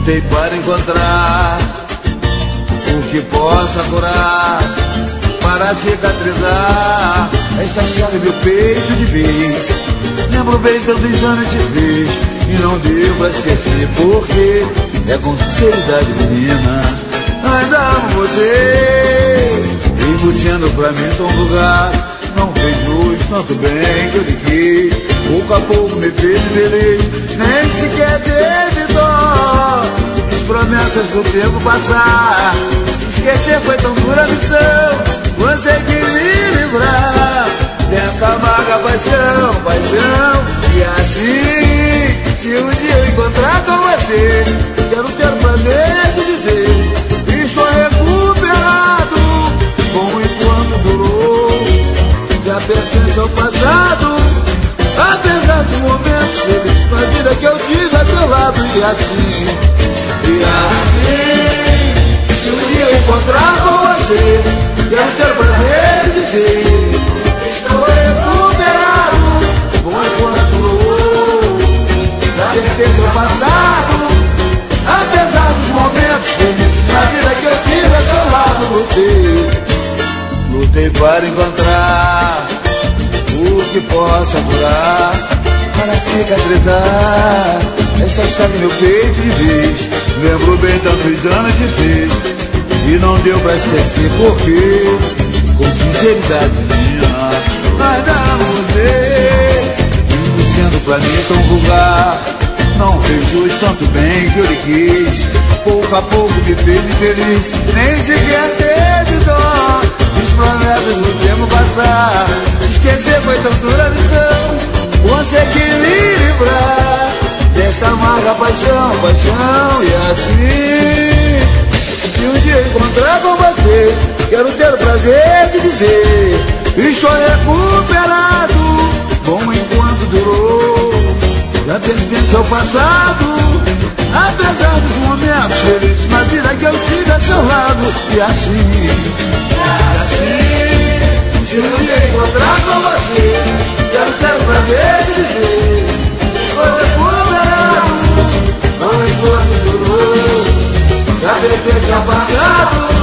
Lutei para encontrar o que possa curar, para cicatrizar esta chaga meu peito de vez. Lembro bem tantos anos de vez e não deu pra esquecer, porque é com sinceridade, menina, ainda amo você. Embutindo pra mim tão vulgar, não fez luz, tanto bem que eu lhe quis. Pouco a pouco me fez feliz, nem sequer teve dó. As promessas do tempo passar, esquecer foi tão dura a missão. Consegui me livrar dessa amarga paixão, paixão. E assim, se um dia eu encontrar com você, quero ter o prazer de dizer: estou recuperado, como enquanto durou. Já pertence ao passado, apesar dos momentos felizes na vida que eu tive a seu lado. E assim, se um dia eu encontrar com você, quero ter o prazer de dizer: estou recuperado, bom enquanto durou. Já pertence ao passado, apesar dos momentos felizes na vida que eu tive a seu lado. Lutei para encontrar o que possa curar, para cicatrizar essa chaga meu peito de vez. Lembro bem tantos anos de vez e não deu pra esquecer, porque com sinceridade minha ainda amo você. E sendo pra mim tão vulgar, não fez jus, tanto bem que eu lhe quis. Pouco a pouco me fez feliz, nem sequer teve dó. As promessas do tempo passar, esquecer foi tão dura a missão. Consegui me livrar desta amarga paixão, paixão. E assim, se um dia encontrar com você, quero ter o prazer de dizer: estou recuperado, bom enquanto durou. Já pertence ao passado, apesar dos momentos felizes na vida que eu tive a seu lado. E assim, se um dia encontrar com você, quero ter o prazer de dizer: estou recuperado, bom enquanto durou. Já pertence ao passado,